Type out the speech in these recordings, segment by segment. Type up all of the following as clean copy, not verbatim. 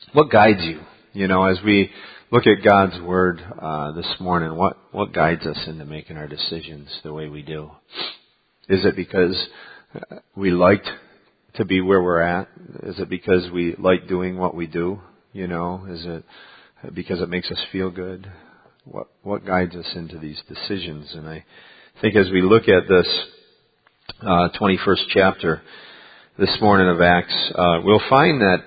What guides you? You know, as we look at God's Word this morning, what guides us into making our decisions the way we do? Is it because we liked to be where we're at? Is it because we like doing what we do? You know, is it because it makes us feel good? What guides us into these decisions? And I think as we look at this 21st chapter this morning of Acts, we'll find that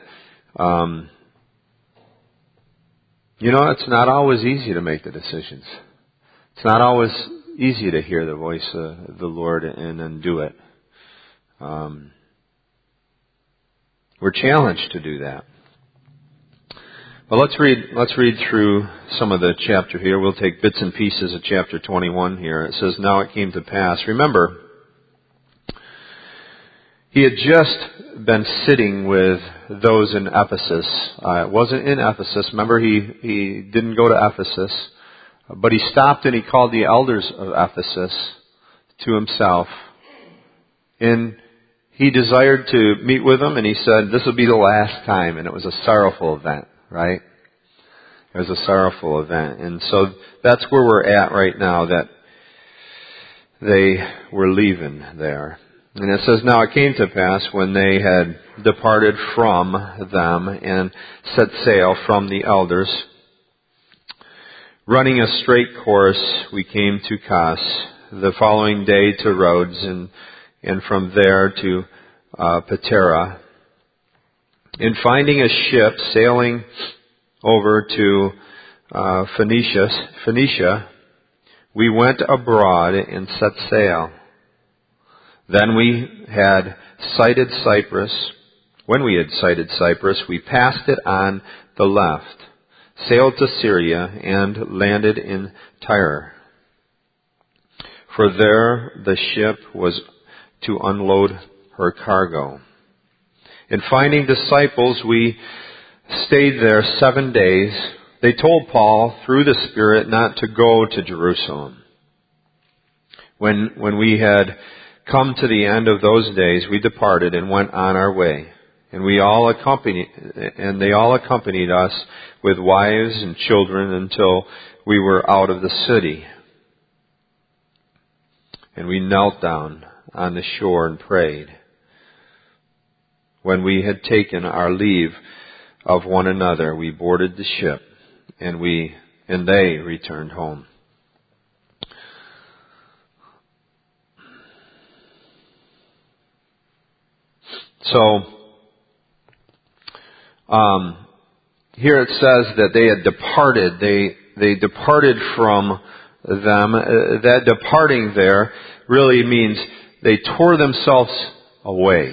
it's not always easy to make the decisions. It's not always easy to hear the voice of the Lord and then do it. We're challenged to do that. Well, let's read through some of the chapter here. We'll take bits and pieces of chapter 21 here. It says, "Now it came to pass." Remember, he had just been sitting with those in Ephesus. It wasn't in Ephesus. Remember, he didn't go to Ephesus. But he stopped and he called the elders of Ephesus to himself. And he desired to meet with them, and he said, this will be the last time. And it was a sorrowful event, right? It was a sorrowful event. And so that's where we're at right now, that they were leaving there. And it says, "Now it came to pass when they had departed from them and set sail from the elders, running a straight course, we came to Kos, the following day to Rhodes, and from there to Patara. And finding a ship sailing over to Phoenicia, we went abroad and set sail. Then we had sighted Cyprus. When we had sighted Cyprus, we passed it on the left, sailed to Syria, and landed in Tyre. For there the ship was to unload her cargo. And finding disciples, we stayed there 7 days. They told Paul through the Spirit not to go to Jerusalem. When we had come to the end of those days, we departed and went on our way. And they all accompanied us with wives and children until we were out of the city. And we knelt down on the shore and prayed. When we had taken our leave of one another, we boarded the ship, and they returned home. So, here it says that they had departed. They departed from them. That departing there really means they tore themselves away.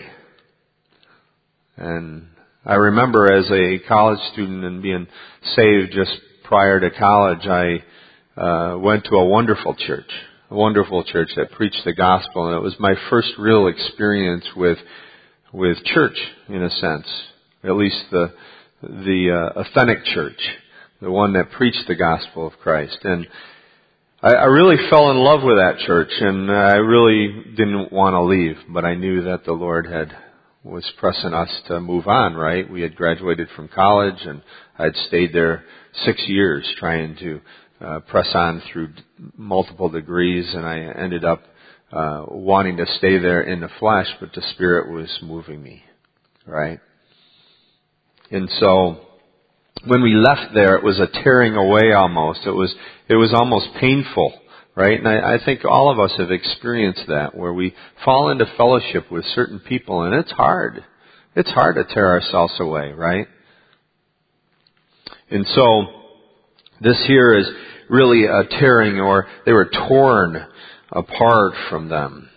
And I remember as a college student and being saved just prior to college, I went to a wonderful church that preached the gospel, and it was my first real experience with church, in a sense, at least the authentic church, the one that preached the gospel of Christ. And I really fell in love with that church, and I really didn't want to leave, but I knew that the Lord was pressing us to move on, right? We had graduated from college, and I'd stayed there 6 years trying to press on through multiple degrees, and I ended up wanting to stay there in the flesh, but the Spirit was moving me, right? And so when we left there, it was a tearing away almost. It was almost painful, right? And I think all of us have experienced that, where we fall into fellowship with certain people, and it's hard. It's hard to tear ourselves away, right? And so this here is really a tearing, or they were torn apart from them.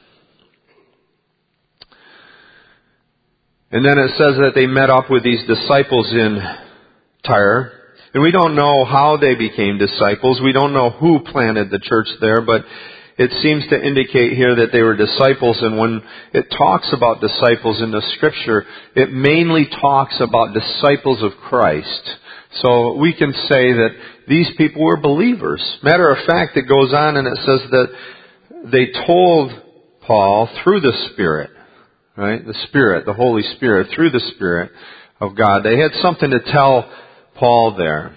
And then it says that they met up with these disciples in Tyre. And we don't know how they became disciples. We don't know who planted the church there, but it seems to indicate here that they were disciples. And when it talks about disciples in the Scripture, it mainly talks about disciples of Christ. So we can say that these people were believers. Matter of fact, it goes on and it says that they told Paul through the Spirit, right? The Spirit, the Holy Spirit, through the Spirit, of God. They had something to tell Paul there.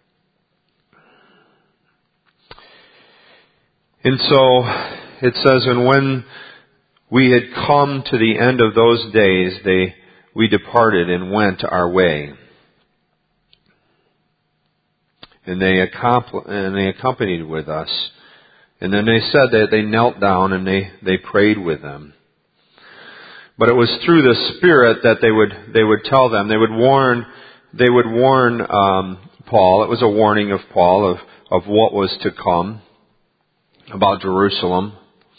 And so it says, and when we had come to the end of those days, we departed and went our way. And they accompanied with us. And then they said that they knelt down and they prayed with them. But it was through the Spirit that they would tell them. They would warn Paul. It was a warning of Paul of what was to come about Jerusalem.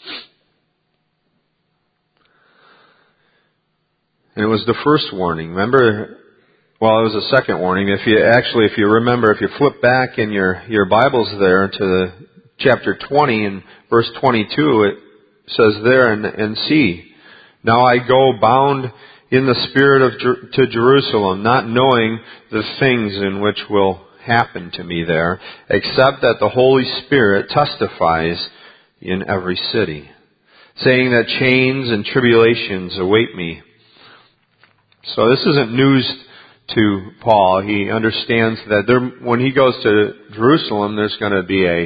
And it was the first warning. Remember? Well, it was the second warning. If you remember, if you flip back in your Bibles there to chapter 20 and verse 22, it says there, and see, now I go bound in the Spirit to Jerusalem, not knowing the things in which will happen to me there, except that the Holy Spirit testifies in every city, saying that chains and tribulations await me. So this isn't news to Paul. He understands that when he goes to Jerusalem, there's going to be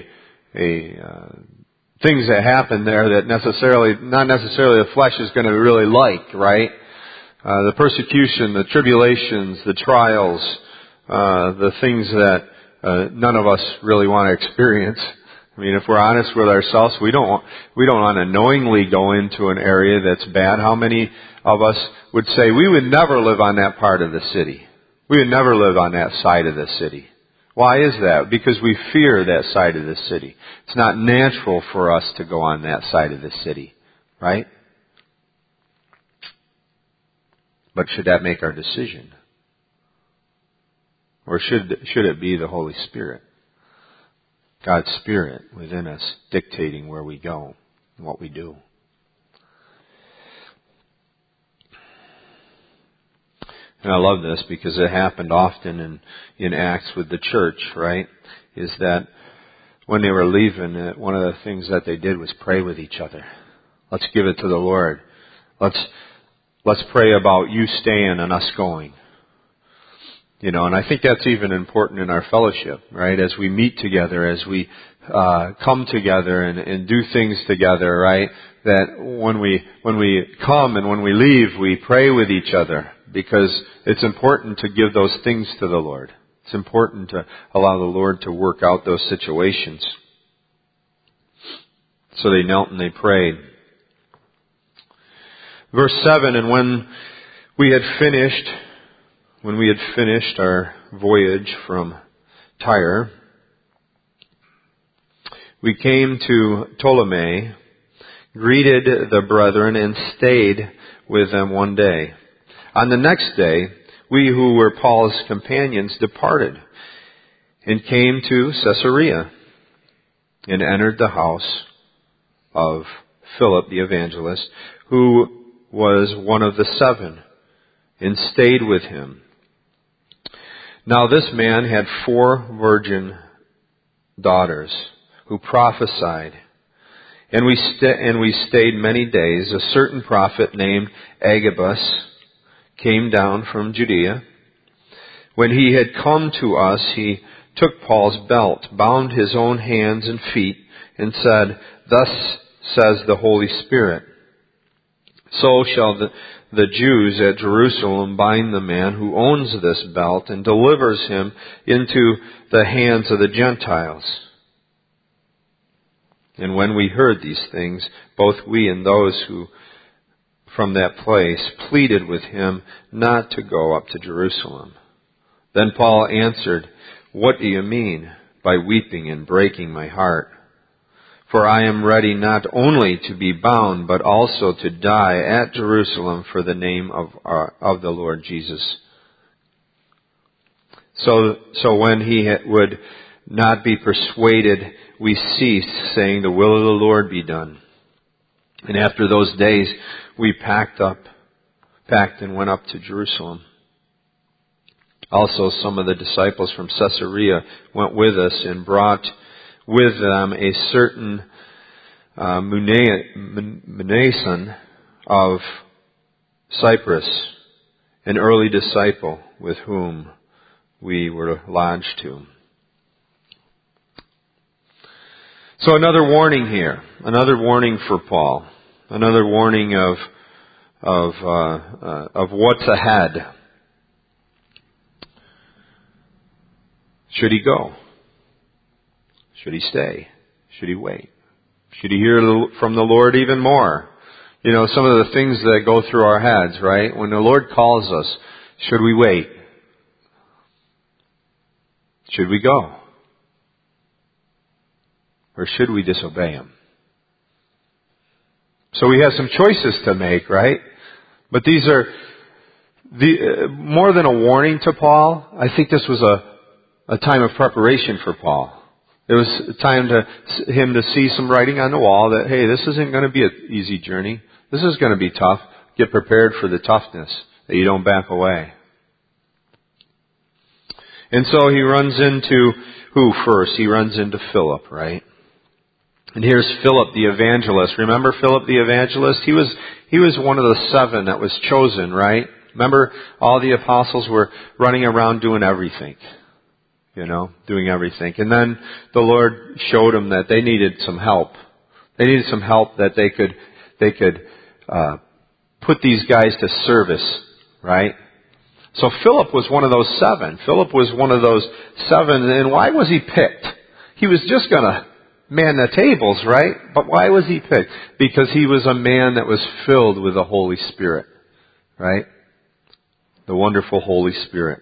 things that happen there that not necessarily the flesh is going to really like, right? The persecution, the tribulations, the trials, the things that none of us really want to experience. I mean, if we're honest with ourselves, we don't want to knowingly go into an area that's bad. How many of us would say we would never live on that part of the city? We would never live on that side of the city. Why is that? Because we fear that side of the city. It's not natural for us to go on that side of the city, right? But should that make our decision? Or should it be the Holy Spirit? God's Spirit within us dictating where we go and what we do. And I love this because it happened often in Acts with the church, right? Is that when they were leaving, one of the things that they did was pray with each other. Let's give it to the Lord. Let's pray about you staying and us going. And I think that's even important in our fellowship, right? As we meet together, as we come together and do things together, right? That when we come and when we leave, we pray with each other because it's important to give those things to the Lord. It's important to allow the Lord to work out those situations. So they knelt and they prayed. Verse 7, and when we had finished our voyage from Tyre, we came to Ptolemy, greeted the brethren, and stayed with them one day. On the next day, we who were Paul's companions departed and came to Caesarea and entered the house of Philip the evangelist, who was one of the 7, and stayed with him. Now this man had 4 virgin daughters who prophesied, and we stayed many days. A certain prophet named Agabus came down from Judea. When he had come to us, he took Paul's belt, bound his own hands and feet, and said, "Thus says the Holy Spirit, so shall the Jews at Jerusalem bind the man who owns this belt and delivers him into the hands of the Gentiles." And when we heard these things, both we and those who from that place pleaded with him not to go up to Jerusalem. Then Paul answered, "What do you mean by weeping and breaking my heart? For I am ready not only to be bound, but also to die at Jerusalem for the name of the Lord Jesus." So when he would not be persuaded, we ceased, saying, "The will of the Lord be done." And after those days, we packed and went up to Jerusalem. Also, some of the disciples from Caesarea went with us and brought with them a certain Mnason of Cyprus, an early disciple with whom we were lodged to. So another warning here, another warning for Paul, another warning of what's ahead. Should he go? Should he stay? Should he wait? Should he hear from the Lord even more? You know, some of the things that go through our heads, right? When the Lord calls us, should we wait? Should we go? Or should we disobey Him? So we have some choices to make, right? But these are more than a warning to Paul. I think this was a time of preparation for Paul. It was a time to him to see some writing on the wall that, hey, this isn't going to be an easy journey. This is going to be tough. Get prepared for the toughness, that you don't back away. And so he runs into who first? He runs into Philip, right? And here's Philip the evangelist. Remember Philip the evangelist? He was one of the 7 that was chosen, right? Remember all the apostles were running around doing everything. Doing everything. And then the Lord showed them that they needed some help. They needed some help that they could put these guys to service, right? So Philip was one of those 7. Philip was one of those 7. And why was he picked? He was just going to man the tables, right? But why was he picked? Because he was a man that was filled with the Holy Spirit, right? The wonderful Holy Spirit.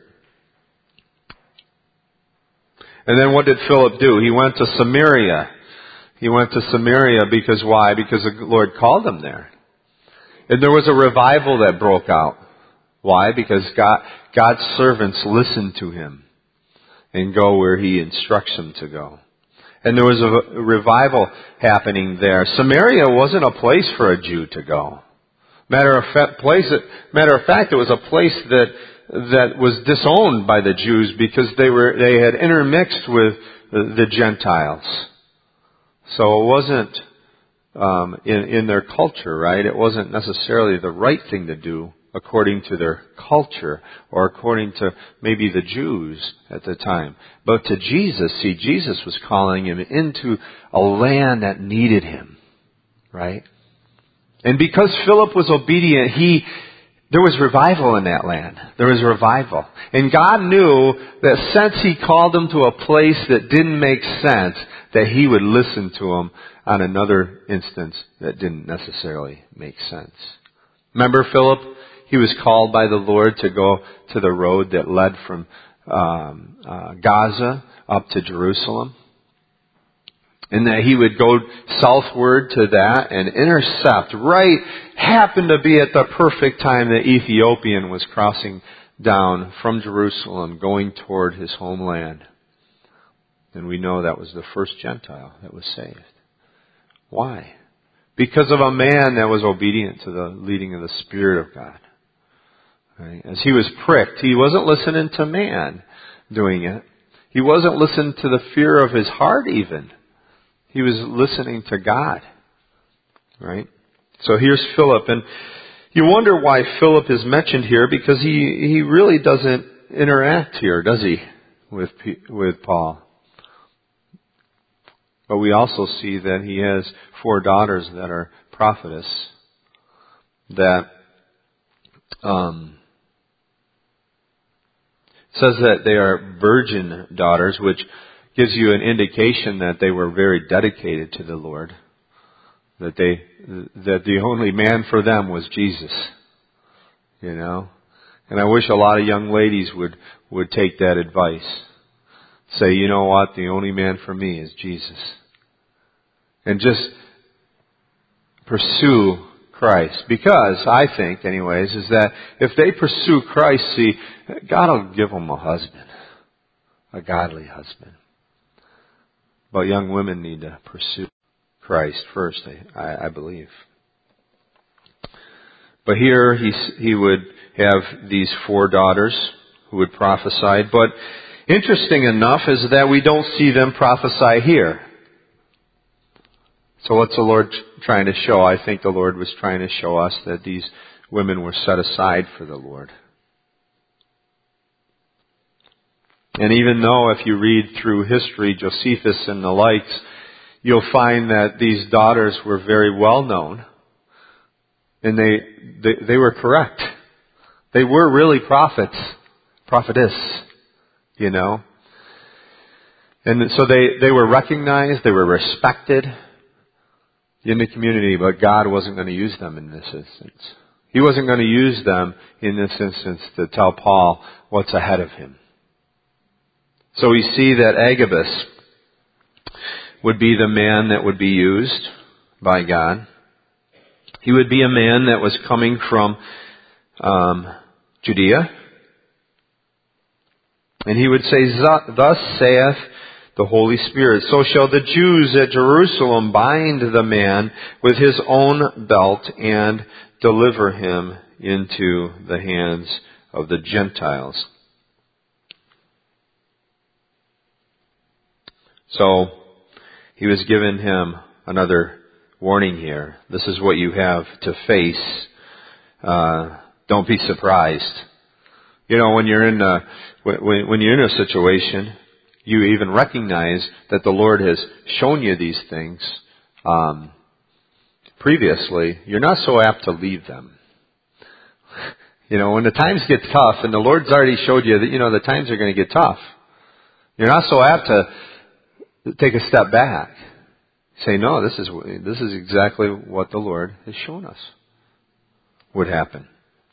And then what did Philip do? He went to Samaria. He went to Samaria because why? Because the Lord called him there. And there was a revival that broke out. Why? Because God's servants listened to him and go where He instructs them to go. And there was a revival happening there. Samaria wasn't a place for a Jew to go. Matter of fact, it was a place that was disowned by the Jews because they had intermixed with the Gentiles. So it wasn't in their culture, right? It wasn't necessarily the right thing to do according to their culture or according to maybe the Jews at the time. But to Jesus, Jesus was calling him into a land that needed him, right? And because Philip was obedient, there was revival in that land. There was revival. And God knew that since He called him to a place that didn't make sense, that He would listen to him on another instance that didn't necessarily make sense. Remember Philip? He was called by the Lord to go to the road that led from Gaza up to Jerusalem. And that he would go southward to that and intercept, happened to be at the perfect time the Ethiopian was crossing down from Jerusalem, going toward his homeland. And we know that was the first Gentile that was saved. Why? Because of a man that was obedient to the leading of the Spirit of God. Right? As he was pricked, he wasn't listening to man doing it. He wasn't listening to the fear of his heart even. He was listening to God. Right? So here's Philip. And you wonder why Philip is mentioned here, because he really doesn't interact here, does he, with Paul? But we also see that he has 4 daughters that are prophetess, that says that they are virgin daughters, which gives you an indication that they were very dedicated to the Lord. That the only man for them was Jesus. And I wish a lot of young ladies would take that advice. Say, you know what, the only man for me is Jesus. And just pursue Christ. Because I think, anyways, is that if they pursue Christ, see, God will give them a husband. A godly husband. But young women need to pursue Christ first, I believe. But here he would have these 4 daughters who would prophesy. But interesting enough is that we don't see them prophesy here. So what's the Lord trying to show? I think the Lord was trying to show us that these women were set aside for the Lord. And even though if you read through history, Josephus and the likes, you'll find that these daughters were very well known. And they were correct. They were really prophets, prophetess, you know. And so they were recognized, they were respected in the community, but God wasn't going to use them in this instance. He wasn't going to use them in this instance to tell Paul what's ahead of him. So we see that Agabus would be the man that would be used by God. He would be a man that was coming from Judea. And he would say, "Thus saith the Holy Spirit, so shall the Jews at Jerusalem bind the man with his own belt and deliver him into the hands of the Gentiles." So he was giving him another warning here. This is what you have to face. Don't be surprised. You know, when you're in a situation, you even recognize that the Lord has shown you these things previously. You're not so apt to leave them. You know, when the times get tough, and the Lord's already showed you that, you know, the times are going to get tough, you're not so apt to take a step back. Say, no, this is exactly what the Lord has shown us would happen.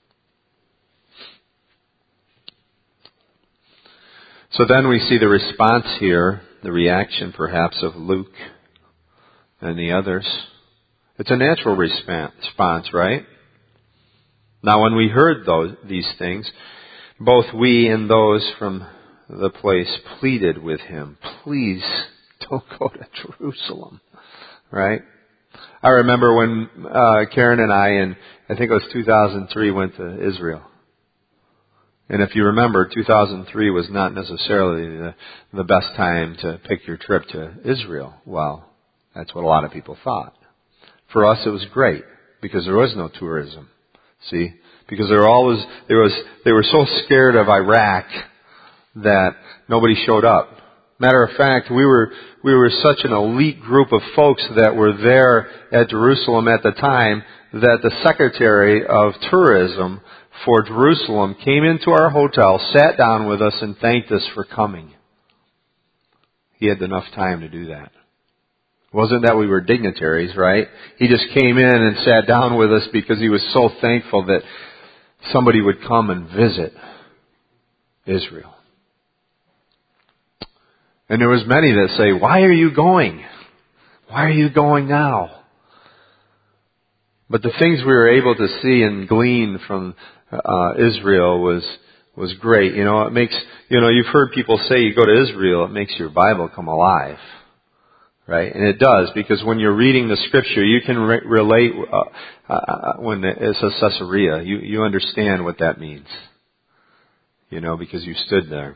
So then we see the response here, the reaction perhaps of Luke and the others. It's a natural response, right? Now when we heard these things, both we and those from the place pleaded with him, "Please don't go to Jerusalem." Right? I remember when Karen and I think it was 2003, went to Israel. And if you remember, 2003 was not necessarily the best time to pick your trip to Israel. Well, that's what a lot of people thought. For us, it was great because there was no tourism. See, because they were so scared of Iraq that nobody showed up. Matter of fact, we were such an elite group of folks that were there at Jerusalem at the time that the Secretary of Tourism for Jerusalem came into our hotel, sat down with us, and thanked us for coming. He had enough time to do that. It wasn't that we were dignitaries, right? He just came in and sat down with us because he was so thankful that somebody would come and visit Israel. And there was many that say, "Why are you going? Why are you going now?" But the things we were able to see and glean from Israel was great. You know, it makes, you've heard people say you go to Israel, it makes your Bible come alive. Right? And it does, because when you're reading the Scripture, you can relate when it says Caesarea. You understand what that means. Because you stood there.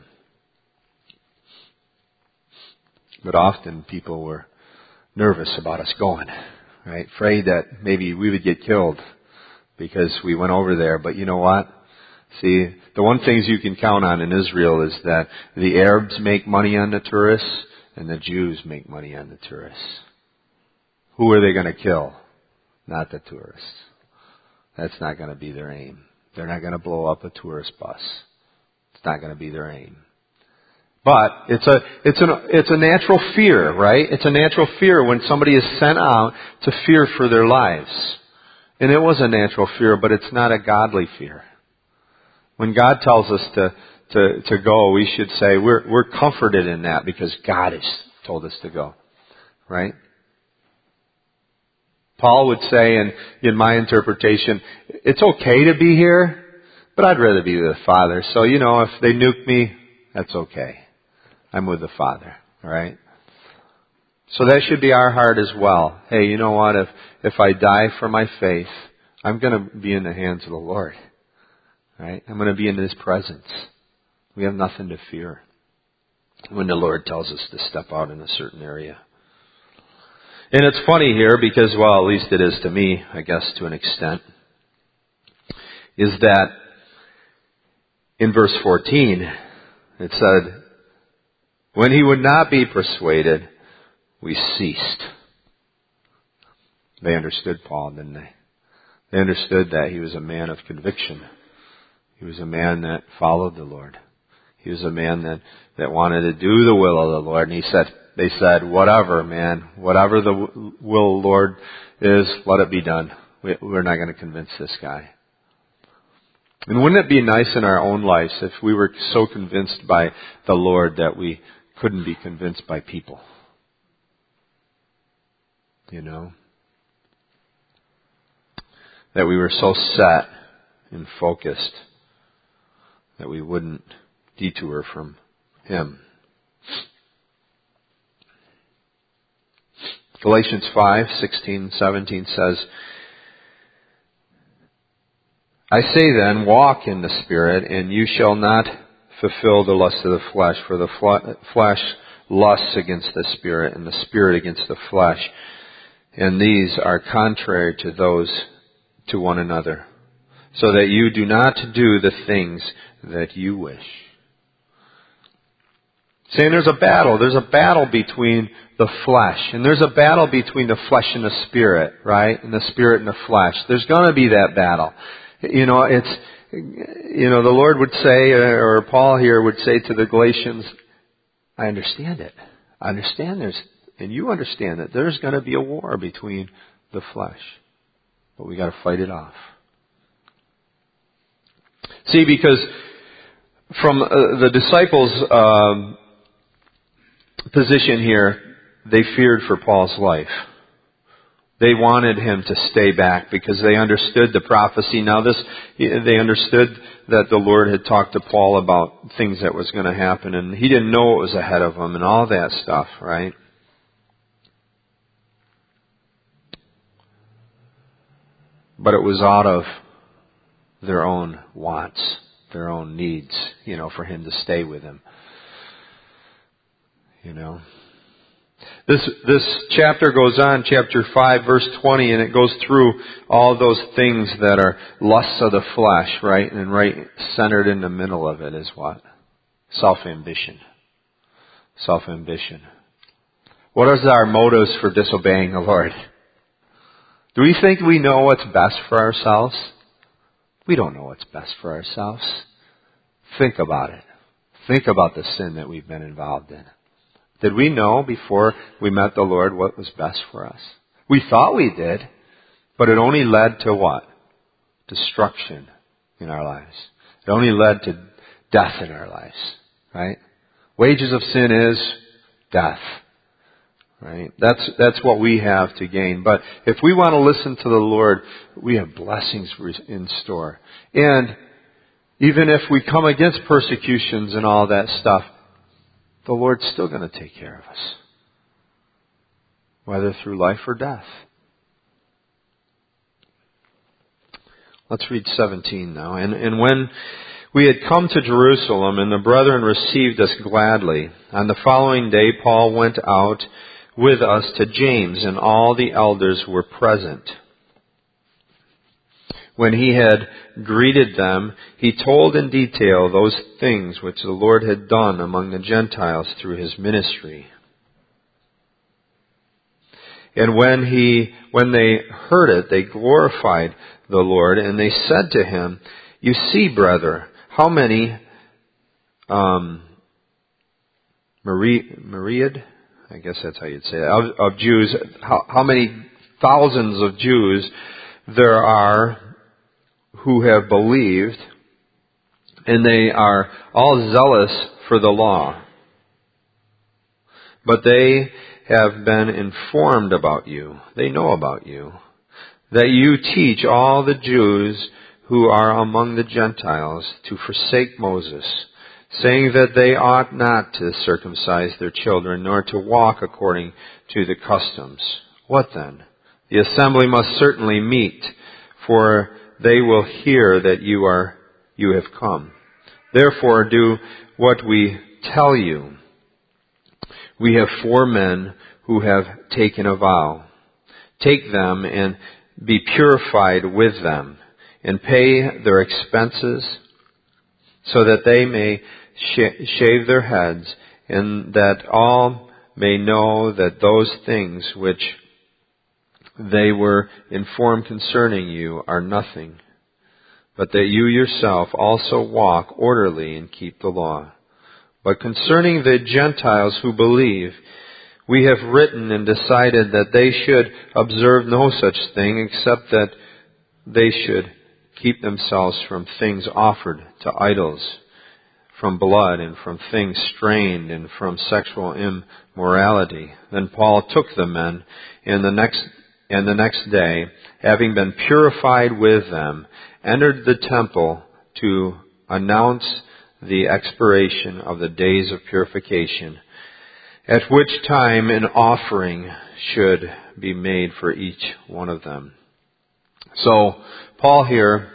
But often people were nervous about us going, right? Afraid that maybe we would get killed because we went over there. But you know what? See, the one things you can count on in Israel is that the Arabs make money on the tourists and the Jews make money on the tourists. Who are they going to kill? Not the tourists. That's not going to be their aim. They're not going to blow up a tourist bus. It's not going to be their aim. But it's a natural fear, right? It's a natural fear when somebody is sent out to fear for their lives. And it was a natural fear, but it's not a godly fear. When God tells us to go, we should say we're comforted in that because God has told us to go, right? Paul would say, in my interpretation, it's okay to be here, but I'd rather be with the Father. So, if they nuke me, that's okay. I'm with the Father, all right? So that should be our heart as well. Hey, you know what? If I die for my faith, I'm going to be in the hands of the Lord, right? I'm going to be in His presence. We have nothing to fear when the Lord tells us to step out in a certain area. And it's funny here because, well, at least it is to me, I guess, to an extent, is that in verse 14, it said, When he would not be persuaded, we ceased. They understood Paul, didn't they? They understood that he was a man of conviction. He was a man that followed the Lord. He was a man that wanted to do the will of the Lord. And they said, whatever, man, whatever the will of the Lord is, let it be done. We're not going to convince this guy. And wouldn't it be nice in our own lives if we were so convinced by the Lord that we couldn't be convinced by people? You know? That we were so set and focused that we wouldn't detour from Him. Galatians 5:16-17 says, I say then, walk in the Spirit, and you shall not fulfill the lust of the flesh, for the flesh lusts against the Spirit, and the Spirit against the flesh. And these are contrary to one another, so that you do not do the things that you wish. Saying there's a battle. There's a battle between the flesh. And there's a battle between the flesh and the Spirit, right? And the Spirit and the flesh. There's going to be that battle. You know, the Lord would say, or Paul here would say to the Galatians, I understand it. I understand and you understand that there's going to be a war between the flesh. But we got to fight it off. See, because from the disciples' position here, they feared for Paul's life. They wanted him to stay back because they understood the prophecy. Now they understood that the Lord had talked to Paul about things that was going to happen, and he didn't know what was ahead of him and all that stuff, right? But it was out of their own wants, their own needs, for him to stay with him. This chapter goes on, chapter 5, verse 20, and it goes through all those things that are lusts of the flesh, right? And right centered in the middle of it is what? Self-ambition. Self-ambition. What are our motives for disobeying the Lord? Do we think we know what's best for ourselves? We don't know what's best for ourselves. Think about it. Think about the sin that we've been involved in. Did we know before we met the Lord what was best for us? We thought we did, but it only led to what? Destruction in our lives. It only led to death in our lives, right? Wages of sin is death, right? That's what we have to gain. But if we want to listen to the Lord, we have blessings in store. And even if we come against persecutions and all that stuff, the Lord's still going to take care of us. Whether through life or death. Let's read 17 now. And when we had come to Jerusalem, and the brethren received us gladly, on the following day Paul went out with us to James, and all the elders were present. When he had greeted them, he told in detail those things which the Lord had done among the Gentiles through his ministry. And when they heard it, they glorified the Lord, and they said to him, You see, brother, how many myriad, I guess that's how you'd say it, of Jews, how many thousands of Jews there are who have believed, and they are all zealous for the law. But they have been informed about you. They know about you. That you teach all the Jews who are among the Gentiles to forsake Moses, saying that they ought not to circumcise their children, nor to walk according to the customs. What then? The assembly must certainly meet, for they will hear that you have come. Therefore do what we tell you. We have 4 men who have taken a vow. Take them and be purified with them, and pay their expenses, so that they may shave their heads and that all may know that those things which they were informed concerning you are nothing, but that you yourself also walk orderly and keep the law. But concerning the Gentiles who believe, we have written and decided that they should observe no such thing except that they should keep themselves from things offered to idols, from blood and from things strained and from sexual immorality. Then Paul took the men, and the next day, having been purified with them, entered the temple to announce the expiration of the days of purification, at which time an offering should be made for each one of them. So Paul here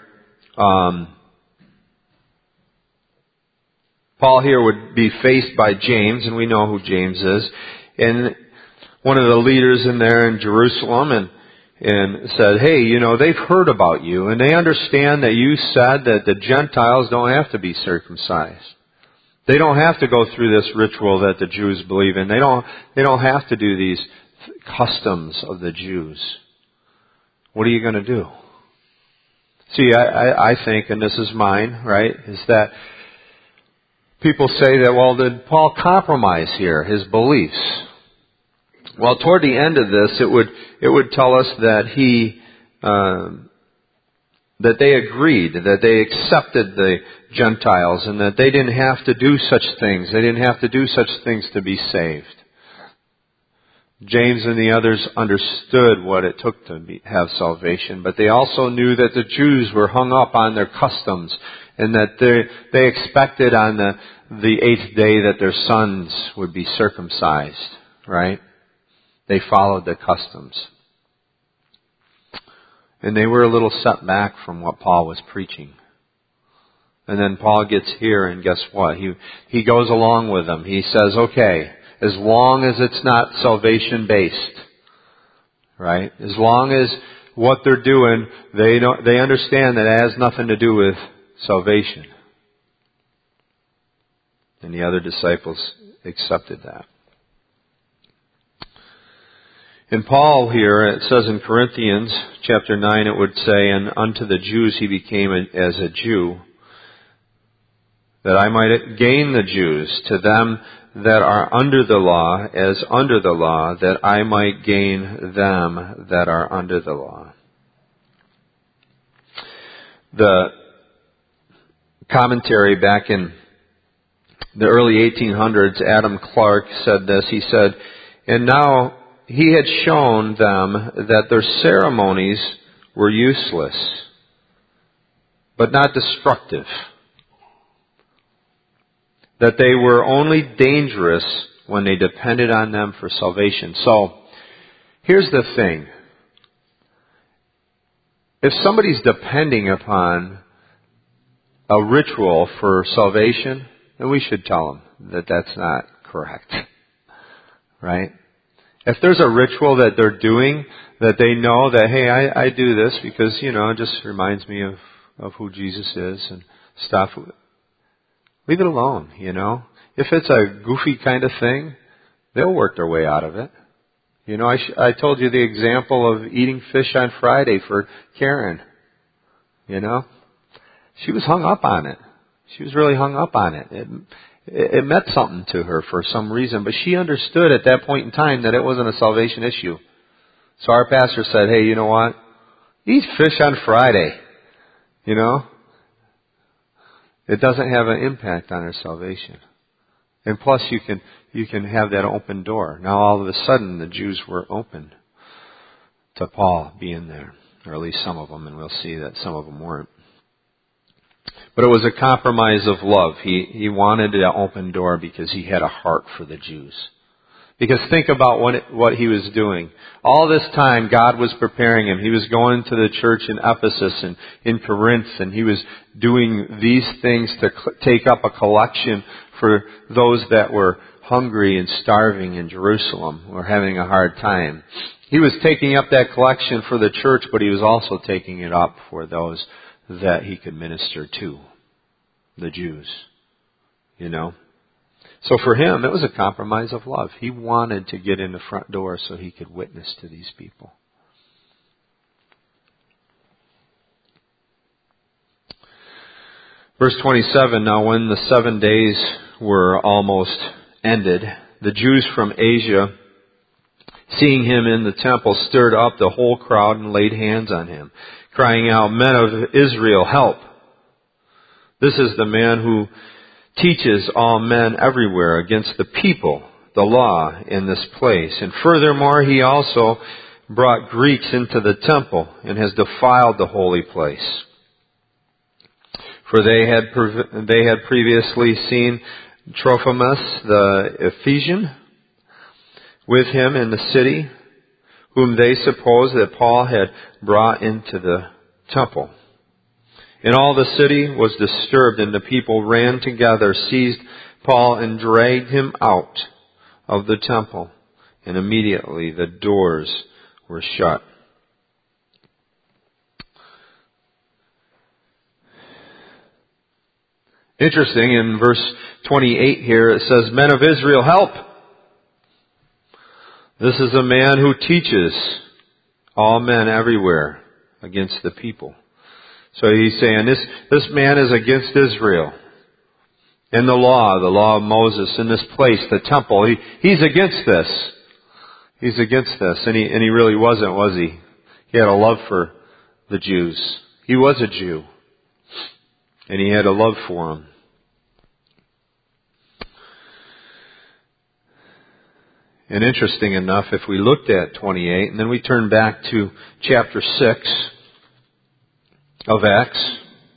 would be faced by James, and we know who James is, and one of the leaders in there in Jerusalem, and said, hey, they've heard about you, and they understand that you said that the Gentiles don't have to be circumcised. They don't have to go through this ritual that the Jews believe in. They don't have to do these customs of the Jews. What are you going to do? See, I think, and this is mine, right, is that people say that, well, did Paul compromise here, his beliefs? Well, toward the end of this, it would tell us that that they agreed, that they accepted the Gentiles, and that they didn't have to do such things. They didn't have to do such things to be saved. James and the others understood what it took to have salvation, but they also knew that the Jews were hung up on their customs, and that they expected on the 8th day that their sons would be circumcised, right? They followed the customs. And they were a little set back from what Paul was preaching. And then Paul gets here, and guess what? He goes along with them. He says, okay, as long as it's not salvation based, right? As long as what they're doing, they understand that it has nothing to do with salvation. And the other disciples accepted that. In Paul here, it says in Corinthians chapter 9, it would say, and unto the Jews he became as a Jew, that I might gain the Jews. To them that are under the law, as under the law, that I might gain them that are under the law. The commentary back in the early 1800s, Adam Clarke said this. He said, and now he had shown them that their ceremonies were useless, but not destructive. That they were only dangerous when they depended on them for salvation. So, here's the thing. If somebody's depending upon a ritual for salvation, then we should tell them that that's not correct. Right? If there's a ritual that they're doing, that they know that, hey, I do this because, it just reminds me of who Jesus is and stuff. Leave it alone, If it's a goofy kind of thing, they'll work their way out of it. I told you the example of eating fish on Friday for Karen. She was hung up on it. She was really hung up on it. It meant something to her for some reason, but she understood at that point in time that it wasn't a salvation issue. So our pastor said, hey, you know what? Eat fish on Friday. It doesn't have an impact on her salvation. And plus you can have that open door. Now all of a sudden the Jews were open to Paul being there. Or at least some of them, and we'll see that some of them weren't. But it was a compromise of love. He wanted an open door because he had a heart for the Jews. Because think about what he was doing. All this time, God was preparing him. He was going to the church in Ephesus and in Corinth, and he was doing these things to take up a collection for those that were hungry and starving in Jerusalem, or having a hard time. He was taking up that collection for the church, but he was also taking it up for those that he could minister to, the Jews. So for him, it was a compromise of love. He wanted to get in the front door so he could witness to these people. Verse 27, now when the 7 days were almost ended, the Jews from Asia, seeing him in the temple, stirred up the whole crowd and laid hands on him, crying out, Men of Israel, help! This is the man who teaches all men everywhere against the people, the law in this place. And furthermore, he also brought Greeks into the temple and has defiled the holy place. For they had previously seen Trophimus the Ephesian with him in the city, whom they supposed that Paul had brought into the temple. And all the city was disturbed, and the people ran together, seized Paul, and dragged him out of the temple. And immediately the doors were shut. Interesting, in verse 28 here it says, Men of Israel, help! This is a man who teaches all men everywhere against the people. So he's saying this man is against Israel. And the law of Moses, in this place, the temple, he's against this. He's against this. And he really wasn't, was he? He had a love for the Jews. He was a Jew. And he had a love for them. And interesting enough, if we looked at 28, and then we turn back to chapter 6 of Acts,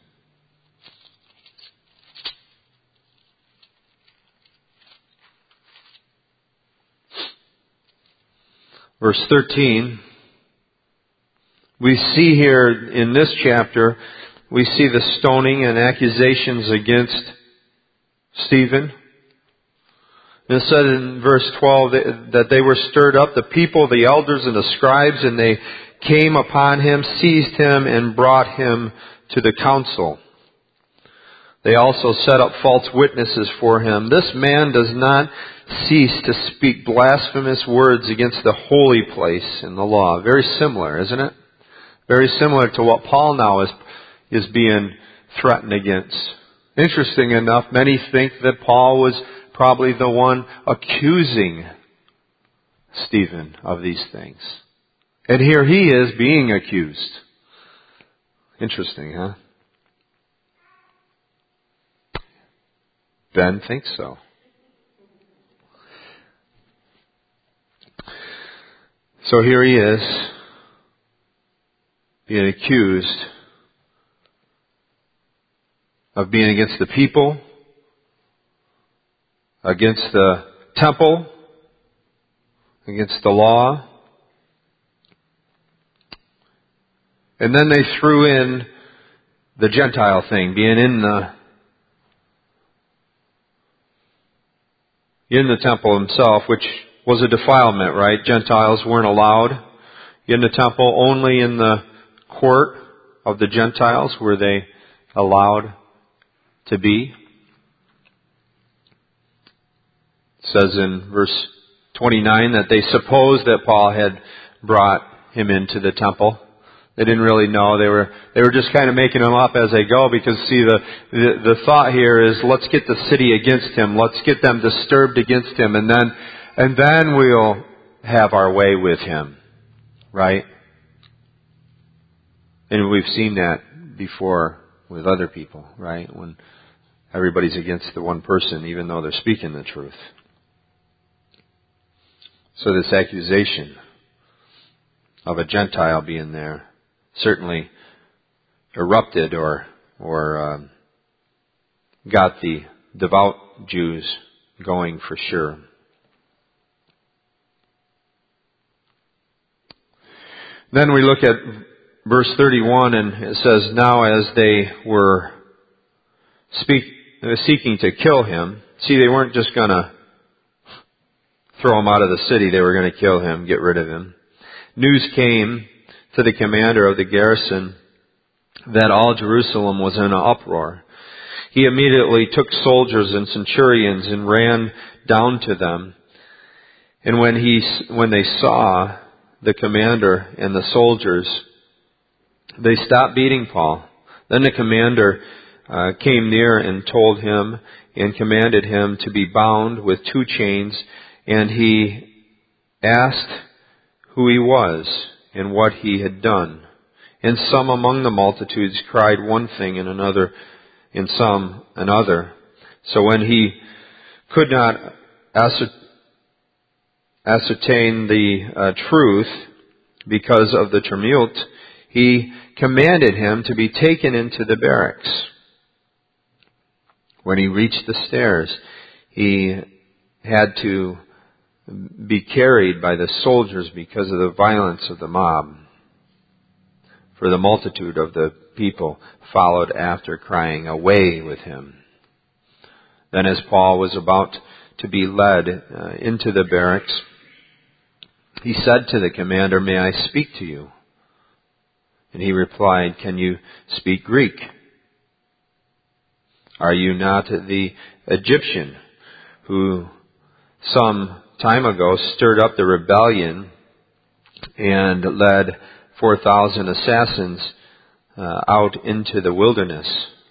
verse 13, we see here in this chapter, we see the stoning and accusations against Stephen. And it said in verse 12 that they were stirred up, the people, the elders, and the scribes, and they came upon him, seized him, and brought him to the council. They also set up false witnesses for him. This man does not cease to speak blasphemous words against the holy place in the law. Very similar, isn't it? Very similar to what Paul now is being threatened against. Interesting enough, many think that Paul was probably the one accusing Stephen of these things. And here he is being accused. Interesting, huh? Ben thinks so. So here he is, being accused of being against the people, against the temple, against the law. And then they threw in the Gentile thing, being in the temple himself, which was a defilement, right? Gentiles weren't allowed in the temple. Only in the court of the Gentiles were they allowed to be. It says in verse 29 that they supposed that Paul had brought him into the temple. They didn't really know. They were just kind of making them up as they go, because see, the thought here is, let's get the city against him. Let's get them disturbed against him, and then we'll have our way with him. Right? And we've seen that before with other people, right? When everybody's against the one person, even though they're speaking the truth. So this accusation of a Gentile being there certainly erupted or got the devout Jews going for sure. Then we look at verse 31, and it says, Now as they were seeking to kill him, see, they weren't just going to throw him out of the city. They were going to kill him, get rid of him. News came to the commander of the garrison that all Jerusalem was in an uproar. He immediately took soldiers and centurions and ran down to them. And when they saw the commander and the soldiers, they stopped beating Paul. Then the commander came near and told him and commanded him to be bound with 2 chains, and he asked who he was and what he had done. And some among the multitudes cried one thing and another, and some another. So when he could not ascertain the truth because of the tumult, he commanded him to be taken into the barracks. When he reached the stairs, he had to be carried by the soldiers because of the violence of the mob. For the multitude of the people followed after, crying, "Away with him." Then as Paul was about to be led into the barracks, he said to the commander, "May I speak to you?" And he replied, "Can you speak Greek? Are you not the Egyptian who some time ago stirred up the rebellion and led 4,000 assassins out into the wilderness?"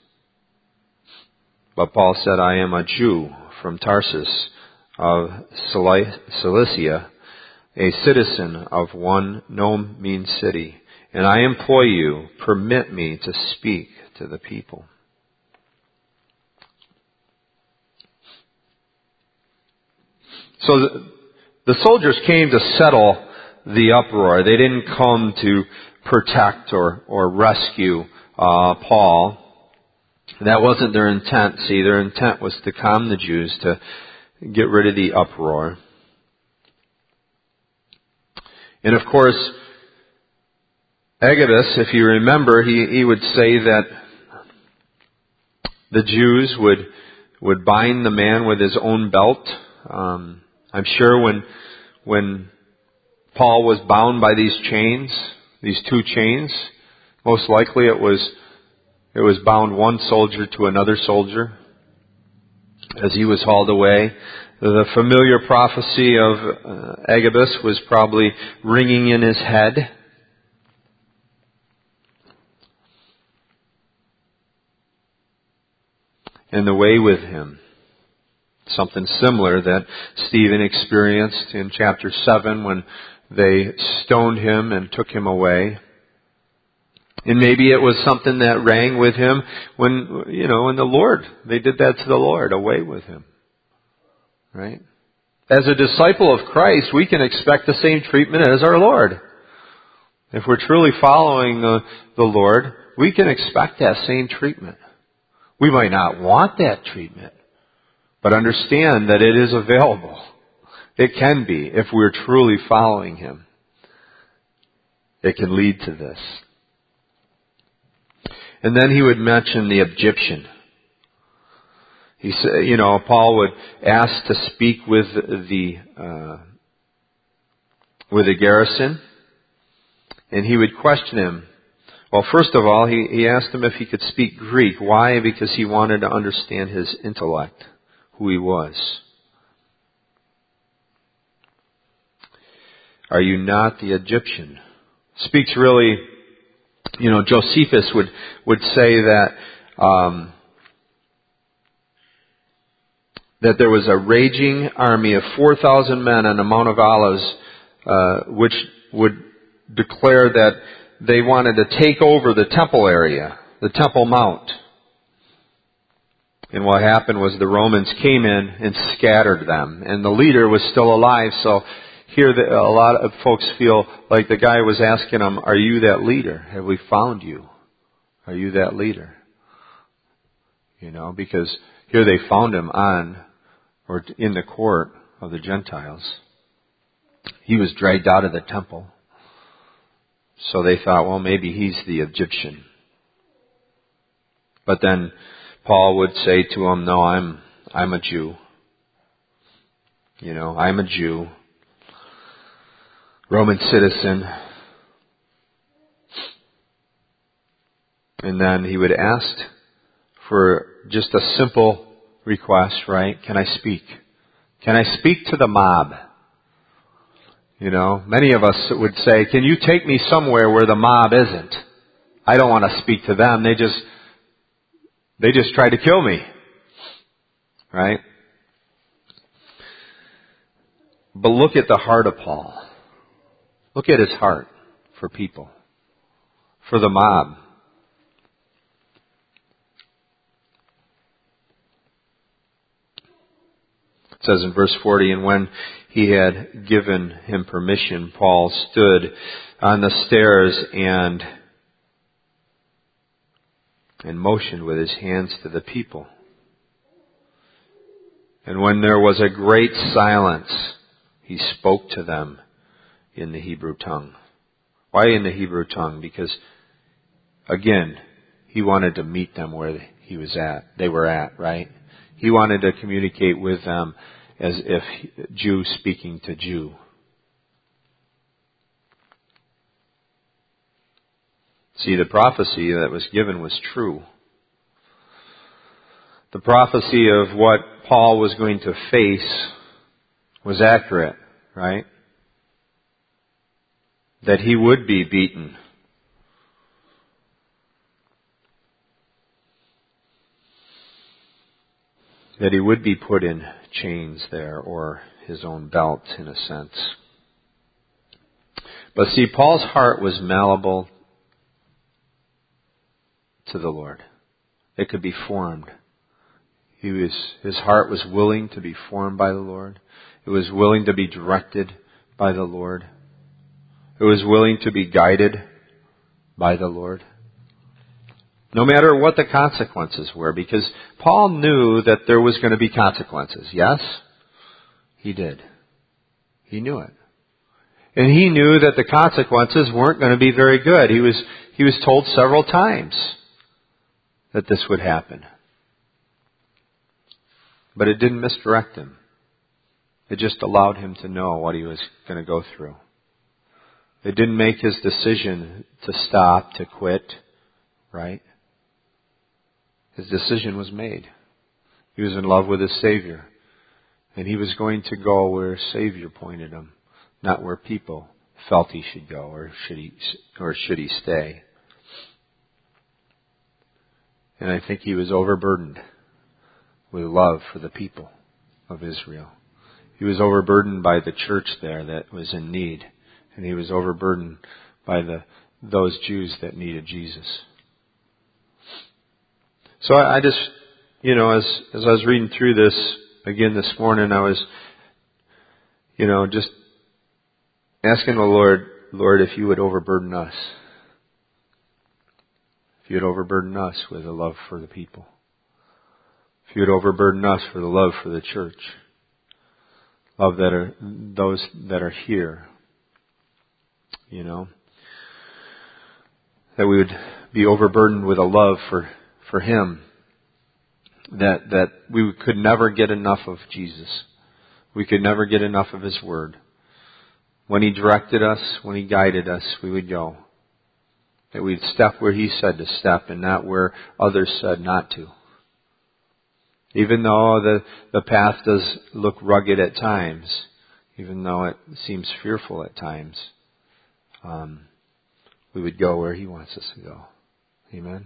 But Paul said, "I am a Jew from Tarsus of Cilicia, a citizen of one no mean city, and I implore you, permit me to speak to the people." So the soldiers came to settle the uproar. They didn't come to protect or rescue Paul. That wasn't their intent. See, their intent was to calm the Jews, to get rid of the uproar. And of course, Agabus, if you remember, he would say that the Jews would bind the man with his own belt. I'm sure when Paul was bound by these chains, these 2 chains, most likely it was bound one soldier to another soldier as he was hauled away. The familiar prophecy of Agabus was probably ringing in his head. And the way with him. Something similar that Stephen experienced in chapter 7 when they stoned him and took him away. And maybe it was something that rang with him when the Lord, they did that to the Lord, away with him. Right? As a disciple of Christ, we can expect the same treatment as our Lord. If we're truly following the Lord, we can expect that same treatment. We might not want that treatment, but understand that it is available. It can be, if we're truly following Him. It can lead to this. And then he would mention the Egyptian. He said, Paul would ask to speak with the garrison, and he would question him. Well, first of all, he asked him if he could speak Greek. Why? Because he wanted to understand his intellect, who he was. Are you not the Egyptian? Speaks really, Josephus would say that that there was a raging army of 4,000 men on the Mount of Olives, which would declare that they wanted to take over the temple area, the Temple Mount. And what happened was the Romans came in and scattered them. And the leader was still alive, so here a lot of folks feel like the guy was asking them, are you that leader? Have we found you? Are you that leader? Because here they found him or in the court of the Gentiles. He was dragged out of the temple. So they thought, well, maybe he's the Egyptian. But then Paul would say to him, no, I'm a Jew. I'm a Jew. Roman citizen. And then he would ask for just a simple request, right? Can I speak? Can I speak to the mob? You know, many of us would say, can you take me somewhere where the mob isn't? I don't want to speak to them. They just try to kill me. Right? But look at the heart of Paul. Look at his heart for people, for the mob. It says in verse 40, and when he had given him permission, Paul stood on the stairs and motioned with his hands to the people. And when there was a great silence, he spoke to them in the Hebrew tongue. Why in the Hebrew tongue? Because, again, he wanted to meet them where they were at, right? He wanted to communicate with them as if Jew speaking to Jew. See, the prophecy that was given was true. The prophecy of what Paul was going to face was accurate, right? That he would be beaten. That he would be put in chains there, or his own belt in a sense. But see, Paul's heart was malleable to the Lord. It could be formed. His heart was willing to be formed by the Lord. It was willing to be directed by the Lord. It was willing to be guided by the Lord. No matter what the consequences were, because Paul knew that there was going to be consequences. Yes? He did. He knew it. And he knew that the consequences weren't going to be very good. He was told several times that this would happen. But it didn't misdirect him. It just allowed him to know what he was going to go through. It didn't make his decision to stop, to quit, right? His decision was made. He was in love with his Savior. And he was going to go where his Savior pointed him, not where people felt he should go, or should he stay. And I think he was overburdened with love for the people of Israel. He was overburdened by the church there that was in need. And he was overburdened by those Jews that needed Jesus. So I just, as I was reading through this again this morning, I was, just asking the Lord, if you would overburden us. If you would overburden us with a love for the people. If you would overburden us for the love for the church. Love those that are here. That we would be overburdened with a love for Him. That we could never get enough of Jesus. We could never get enough of His Word. When He directed us, when He guided us, we would go. That we'd step where He said to step and not where others said not to. Even though the path does look rugged at times, even though it seems fearful at times, we would go where He wants us to go. Amen.